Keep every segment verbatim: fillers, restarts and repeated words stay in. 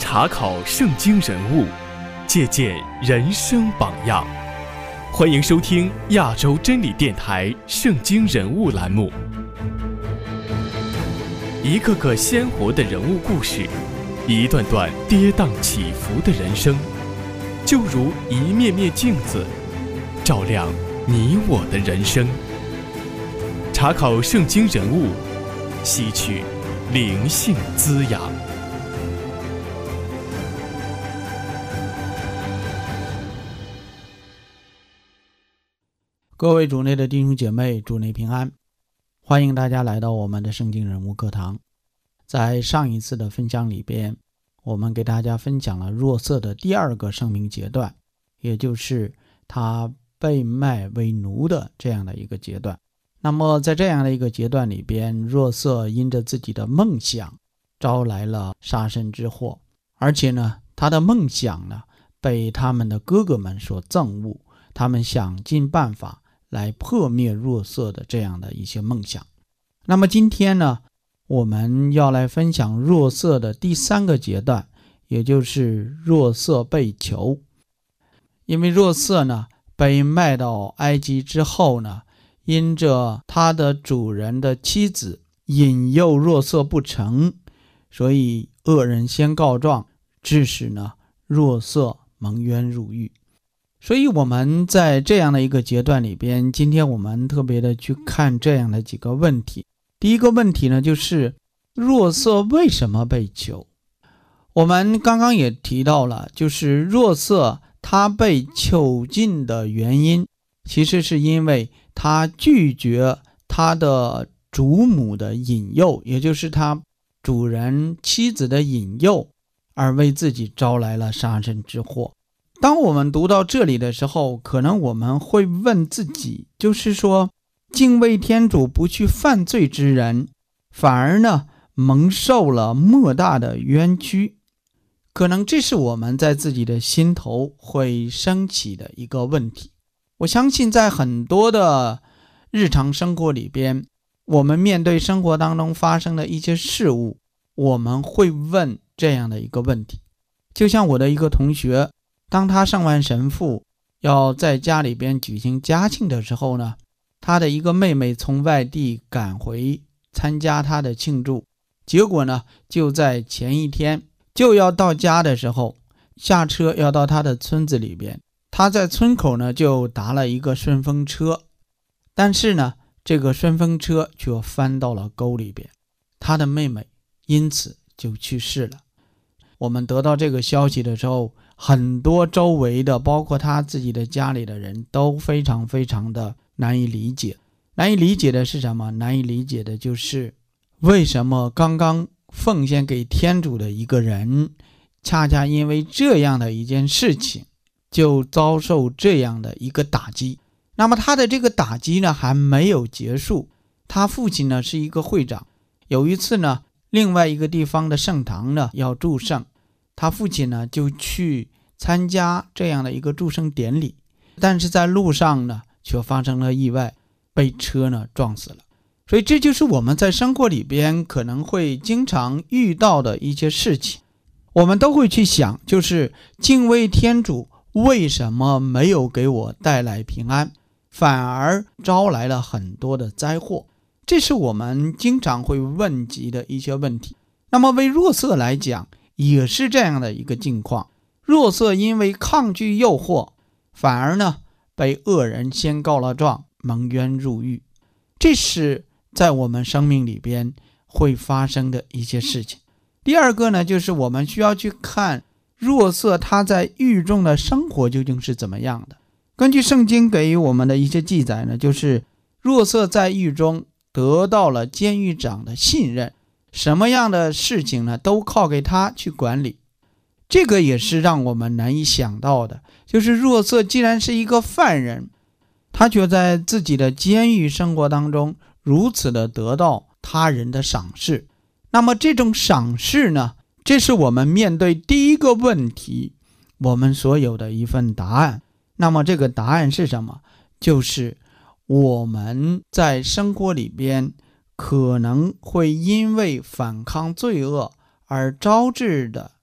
查考圣经人物，借鉴人生榜样。欢迎收听亚洲真理电台圣经人物栏目，一个个鲜活的人物故事，一段段跌宕起伏的人生，就如一面面镜子，照亮你我的人生。查考圣经人物，吸取灵性滋养。 各位主内的弟兄姐妹，主内平安，欢迎大家来到我们的圣经人物课堂。在上一次的分享里边，我们给大家分享了若瑟的第二个生命阶段，也就是他被卖为奴的这样的一个阶段。那么在这样的一个阶段里边，若瑟因着自己的梦想招来了杀身之祸，而且呢他的梦想呢被他们的哥哥们所憎恶，他们想尽办法来破灭若瑟的这样的一些梦想。那么今天呢，我们要来分享若瑟的第三个阶段，也就是若瑟被囚。因为若瑟呢被卖到埃及之后呢，因着他的主人的妻子引诱若瑟不成，所以恶人先告状，致使呢若瑟蒙冤入狱。所以我们在这样的一个阶段里边，今天我们特别的去看这样的几个问题。第一个问题呢，就是若瑟为什么被囚？我们刚刚也提到了，就是若瑟他被囚禁的原因，其实是因为他拒绝他的主母的引诱，也就是他主人妻子的引诱，而为自己招来了杀身之祸。当我们读到这里的时候，可能我们会问自己，就是说敬畏天主不去犯罪之人，反而呢蒙受了莫大的冤屈。可能这是我们在自己的心头会升起的一个问题。我相信在很多的日常生活里边，我们面对生活当中发生的一些事物，我们会问这样的一个问题。就像我的一个同学，当他上完神父要在家里边举行家庆的时候呢，他的一个妹妹从外地赶回参加他的庆祝，结果呢就在前一天就要到家的时候，下车要到他的村子里边，他在村口呢就打了一个顺风车，但是呢这个顺风车却翻到了沟里边，他的妹妹因此就去世了。我们得到这个消息的时候，很多周围的包括他自己的家里的人都非常非常的难以理解。难以理解的是什么？难以理解的就是为什么刚刚奉献给天主的一个人，恰恰因为这样的一件事情就遭受这样的一个打击。那么他的这个打击呢还没有结束。他父亲呢是一个会长，有一次呢另外一个地方的圣堂呢要祝圣，他父亲呢就去参加这样的一个祝圣典礼，但是在路上呢却发生了意外，被车呢撞死了。所以这就是我们在生活里边可能会经常遇到的一些事情。我们都会去想，就是敬畏天主为什么没有给我带来平安，反而招来了很多的灾祸。这是我们经常会问及的一些问题。那么为若瑟来讲也是这样的一个境况。若瑟因为抗拒诱惑，反而呢被恶人先告了状，蒙冤入狱。这是在我们生命里边会发生的一些事情。第二个呢，就是我们需要去看若瑟他在狱中的生活究竟是怎么样的。根据圣经给予我们的一些记载呢，就是若瑟在狱中得到了监狱长的信任，什么样的事情呢都靠给他去管理。这个也是让我们难以想到的，就是若瑟既然是一个犯人，他却在自己的监狱生活当中如此的得到他人的赏识。那么这种赏识呢，这是我们面对第一个问题我们所有的一份答案。那么这个答案是什么？就是我们在生活里边可能会因为反抗罪恶而招致的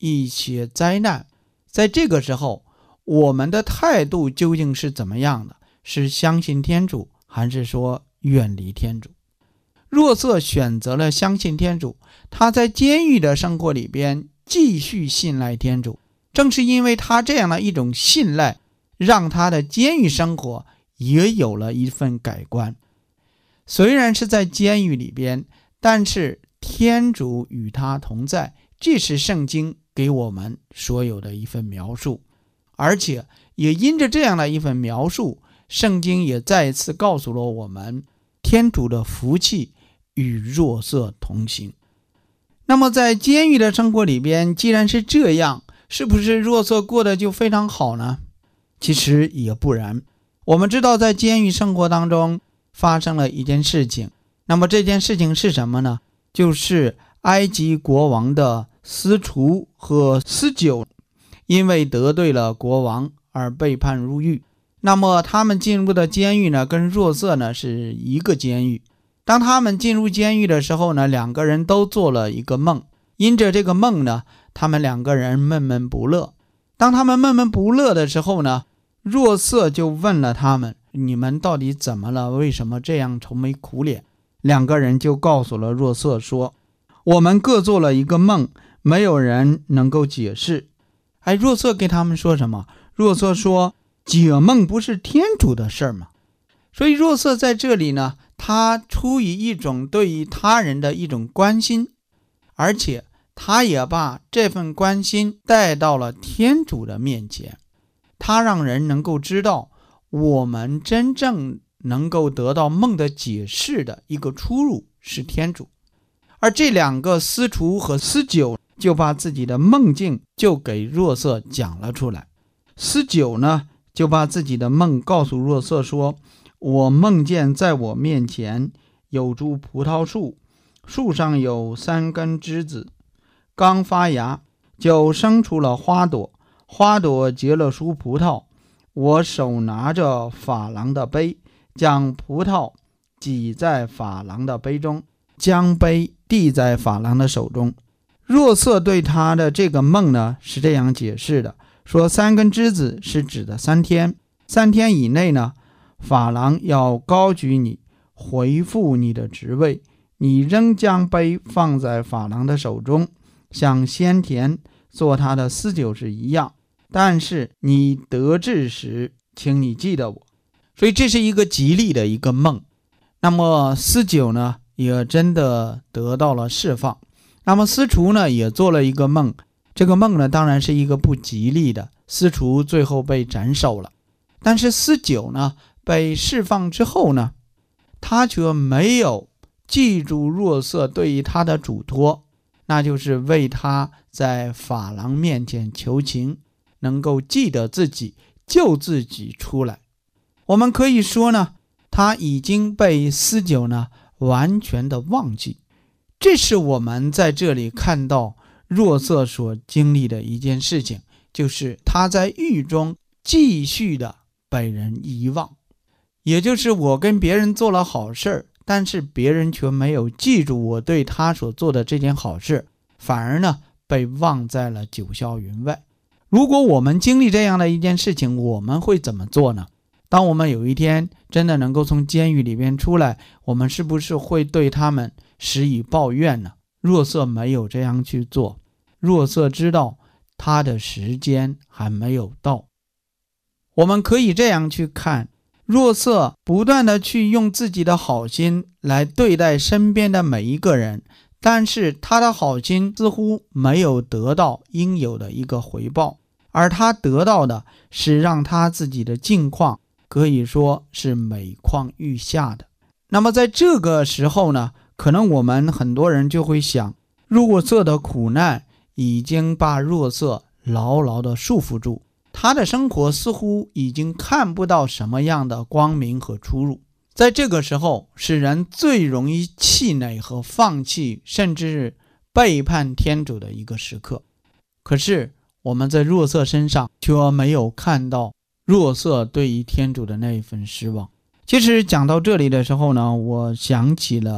一些灾难。在这个时候，我们的态度究竟是怎么样的？是相信天主，还是说远离天主？若瑟选择了相信天主，他在监狱的生活里边继续信赖天主。正是因为他这样的一种信赖，让他的监狱生活也有了一份改观。虽然是在监狱里边，但是天主与他同在，这是圣经给我们所有的一份描述。而且也因着这样的一份描述，圣经也再一次告诉了我们，天主的福气与若瑟同行。那么在监狱的生活里边，既然是这样，是不是若瑟过得就非常好呢？其实也不然。我们知道在监狱生活当中发生了一件事情，那么这件事情是什么呢？就是埃及国王的司厨和司酒因为得罪了国王而被判入狱。那么他们进入的监狱呢，跟若瑟呢是一个监狱。当他们进入监狱的时候呢，两个人都做了一个梦，因着这个梦呢，他们两个人闷闷不乐。当他们闷闷不乐的时候呢，若瑟就问了他们，你们到底怎么了？为什么这样愁眉苦脸？两个人就告诉了若瑟说，我们各做了一个梦，没有人能够解释。哎，若瑟给他们说什么？若瑟说，解梦不是天主的事吗？所以若瑟在这里呢，他出于一种对于他人的一种关心，而且他也把这份关心带到了天主的面前。他让人能够知道，我们真正能够得到梦的解释的一个出路是天主。而这两个司厨和司酒就把自己的梦境就给若瑟讲了出来。司酒呢，就把自己的梦告诉若瑟说，我梦见在我面前有株葡萄树，树上有三根枝子，刚发芽就生出了花朵，花朵结了熟葡萄。我手拿着珐琅的杯，将葡萄挤在珐琅的杯中，将杯递在珐琅的手中。若瑟对他的这个梦呢是这样解释的，说三根枝子是指的三天，三天以内呢，珐琅要高举你，回复你的职位，你仍将杯放在珐琅的手中，像先前做他的司酒时一样，但是你得志时，请你记得我。所以这是一个吉利的一个梦。那么司酒呢也真的得到了释放。那么司厨呢也做了一个梦，这个梦呢当然是一个不吉利的，司厨最后被斩首了。但是司酒呢被释放之后呢，他却没有记住若瑟对于他的嘱托，那就是为他在珐琅面前求情，能够记得自己，救自己出来。我们可以说呢，他已经被司酒呢完全的忘记。这是我们在这里看到若瑟所经历的一件事情，就是他在狱中继续的被人遗忘。也就是我跟别人做了好事，但是别人却没有记住我对他所做的这件好事，反而呢被忘在了九霄云外。如果我们经历这样的一件事情，我们会怎么做呢？当我们有一天真的能够从监狱里边出来，我们是不是会对他们施以抱怨呢？若瑟没有这样去做，若瑟知道他的时间还没有到。我们可以这样去看，若瑟不断的去用自己的好心来对待身边的每一个人，但是他的好心似乎没有得到应有的一个回报，而他得到的是让他自己的境况可以说是每况愈下的。那么在这个时候呢，可能我们很多人就会想，若瑟的苦难已经把若瑟牢牢地束缚住，他的生活似乎已经看不到什么样的光明和出路。在这个时候，使人最容易气馁和放弃，甚至是背叛天主的一个时刻。可是我们在若瑟身上却没有看到若瑟对于天主的那一份失望。其实讲到这里的时候呢，我想起了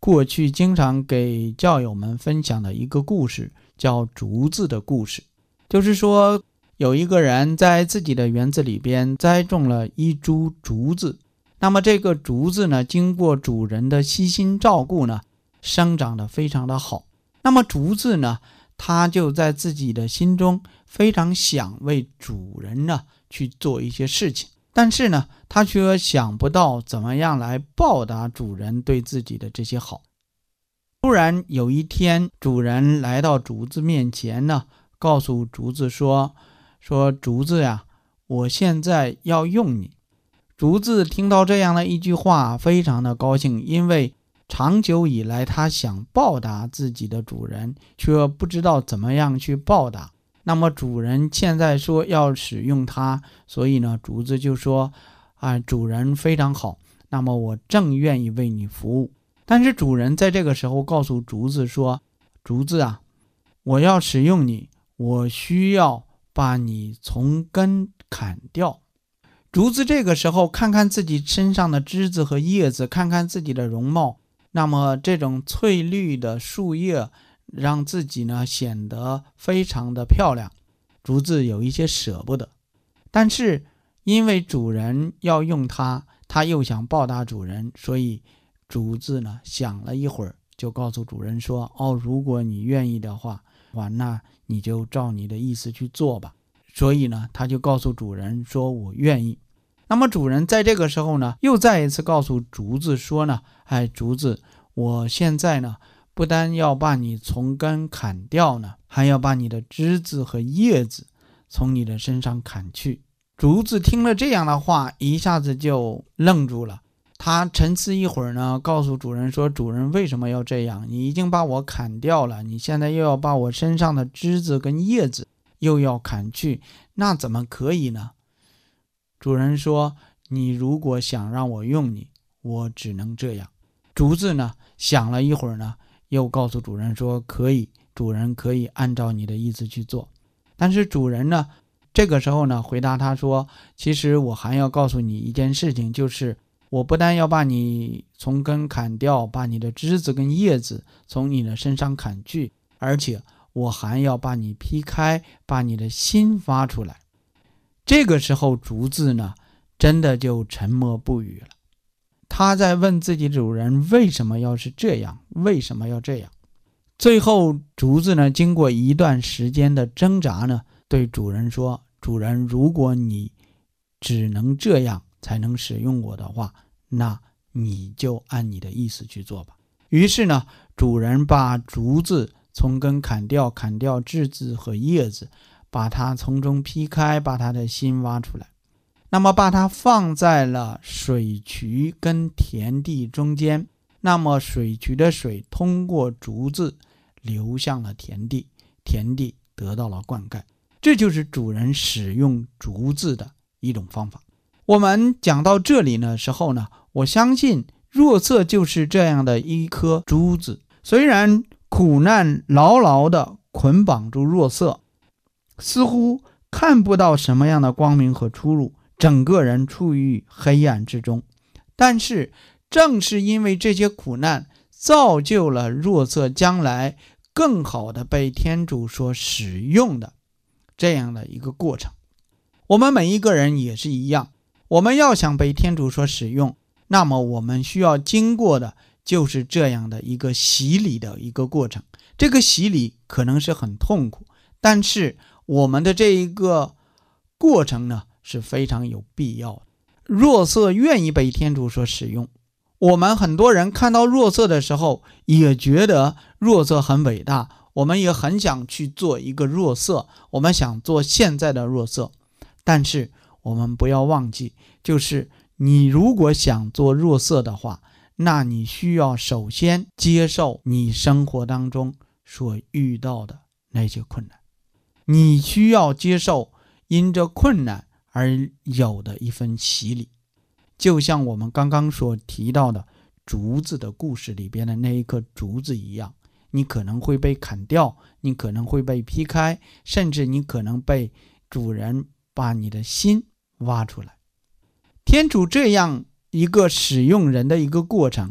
过去经常给教友们分享的一个故事，叫竹子的故事。就是说有一个人在自己的园子里边栽种了一株竹子，那么这个竹子呢，经过主人的悉心照顾呢，生长得非常的好。那么竹子呢，他就在自己的心中非常想为主人呢去做一些事情，但是呢，他却想不到怎么样来报答主人对自己的这些好。突然有一天，主人来到竹子面前呢，告诉竹子说说竹子呀，我现在要用你。竹子听到这样的一句话，非常的高兴，因为长久以来他想报答自己的主人，却不知道怎么样去报答。那么主人现在说要使用它，所以呢，竹子就说啊，主人非常好，那么我正愿意为你服务。但是主人在这个时候告诉竹子说，竹子啊，我要使用你，我需要把你从根砍掉。竹子这个时候看看自己身上的枝子和叶子，看看自己的容貌，那么这种翠绿的树叶让自己呢显得非常的漂亮，竹子有一些舍不得。但是因为主人要用它，他又想报答主人，所以竹子呢想了一会儿，就告诉主人说，哦，如果你愿意的话，那你就照你的意思去做吧。所以呢，他就告诉主人说，我愿意。那么主人在这个时候呢，又再一次告诉竹子说呢，哎，竹子，我现在呢不但要把你从根砍掉呢，还要把你的枝子和叶子从你的身上砍去。竹子听了这样的话，一下子就愣住了。他沉思一会儿呢，告诉主人说，主人为什么要这样？你已经把我砍掉了，你现在又要把我身上的枝子跟叶子又要砍去，那怎么可以呢？主人说，你如果想让我用你，我只能这样。竹子呢想了一会儿呢，又告诉主人说，可以，主人可以按照你的意思去做。但是主人呢这个时候呢回答他说，其实我还要告诉你一件事情，就是我不但要把你从根砍掉，把你的枝子跟叶子从你的身上砍去，而且我还要把你劈开，把你的心挖出来。这个时候竹子呢真的就沉默不语了。他在问自己主人为什么要是这样，为什么要这样。最后竹子呢经过一段时间的挣扎呢，对主人说，主人，如果你只能这样才能使用我的话，那你就按你的意思去做吧。于是呢，主人把竹子从根砍掉，砍掉枝子和叶子，把它从中劈开，把它的心挖出来，那么把它放在了水渠跟田地中间，那么水渠的水通过竹子流向了田地，田地得到了灌溉。这就是主人使用竹子的一种方法。我们讲到这里的时候呢，我相信若瑟就是这样的一颗珠子，虽然苦难牢牢地捆绑住若瑟，似乎看不到什么样的光明和出路，整个人处于黑暗之中，但是正是因为这些苦难，造就了若瑟将来更好的被天主所使用的这样的一个过程。我们每一个人也是一样，我们要想被天主所使用，那么我们需要经过的就是这样的一个洗礼的一个过程。这个洗礼可能是很痛苦，但是我们的这一个过程呢是非常有必要的。若瑟愿意被天主所使用，我们很多人看到若瑟的时候也觉得若瑟很伟大，我们也很想去做一个若瑟，我们想做现在的若瑟。但是我们不要忘记，就是你如果想做若瑟的话，那你需要首先接受你生活当中所遇到的那些困难，你需要接受因着困难而有的一份洗礼。就像我们刚刚所提到的竹子的故事里边的那一颗竹子一样，你可能会被砍掉，你可能会被劈开，甚至你可能被主人把你的心挖出来。天主这样一个使用人的一个过程，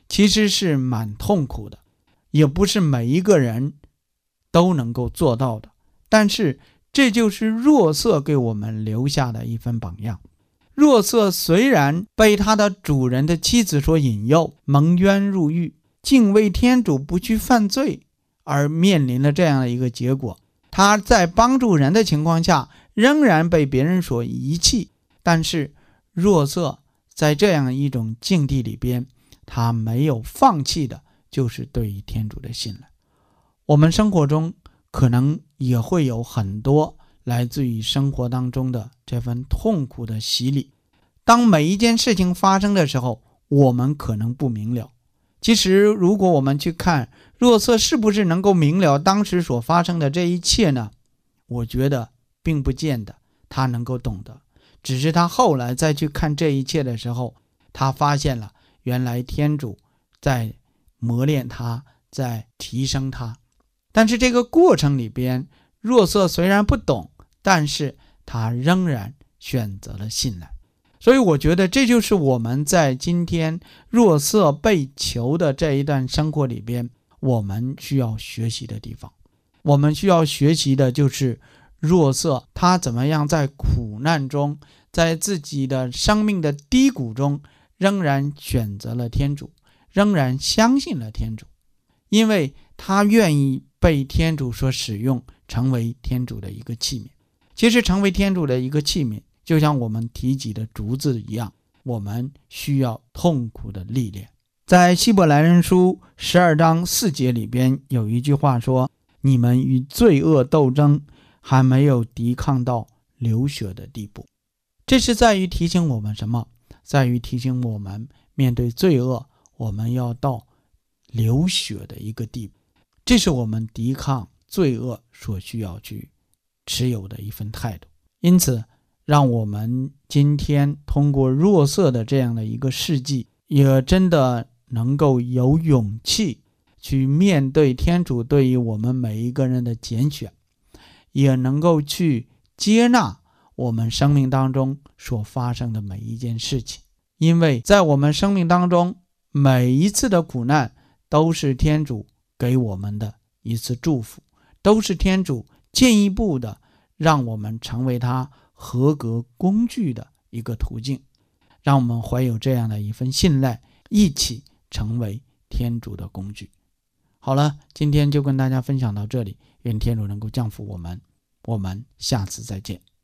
其实是蛮痛苦的，也不是每一个人都能够做到的。但是这就是若瑟给我们留下的一份榜样。若瑟虽然被他的主人的妻子所引诱，蒙冤入狱，敬畏天主不去犯罪，而面临了这样的一个结果。他在帮助人的情况下仍然被别人所遗弃，但是若瑟在这样一种境地里边，他没有放弃的就是对于天主的信赖。我们生活中可能也会有很多来自于生活当中的这份痛苦的洗礼。当每一件事情发生的时候，我们可能不明了。其实如果我们去看若瑟是不是能够明了当时所发生的这一切呢？我觉得并不见得他能够懂得，只是他后来再去看这一切的时候，他发现了原来天主在磨练他，在提升他。但是这个过程里边，若瑟虽然不懂，但是他仍然选择了信赖。所以我觉得这就是我们在今天若瑟被囚的这一段生活里边，我们需要学习的地方。我们需要学习的就是若瑟他怎么样在苦难中，在自己的生命的低谷中，仍然选择了天主，仍然相信了天主，因为他愿意被天主所使用，成为天主的一个器皿。其实成为天主的一个器皿，就像我们提及的竹子一样，我们需要痛苦的历练。在希伯来人书十二章四节里边有一句话说，你们与罪恶斗争，还没有抵抗到流血的地步。这是在于提醒我们什么？在于提醒我们面对罪恶，我们要到流血的一个地步。这是我们抵抗罪恶所需要去持有的一份态度。因此让我们今天通过若瑟的这样的一个事迹，也真的能够有勇气去面对天主对于我们每一个人的拣选，也能够去接纳我们生命当中所发生的每一件事情。因为在我们生命当中，每一次的苦难都是天主给我们的一次祝福，都是天主进一步的让我们成为他合格工具的一个途径。让我们怀有这样的一份信赖，一起成为天主的工具。好了，今天就跟大家分享到这里，愿天主能够降福我们，我们下次再见。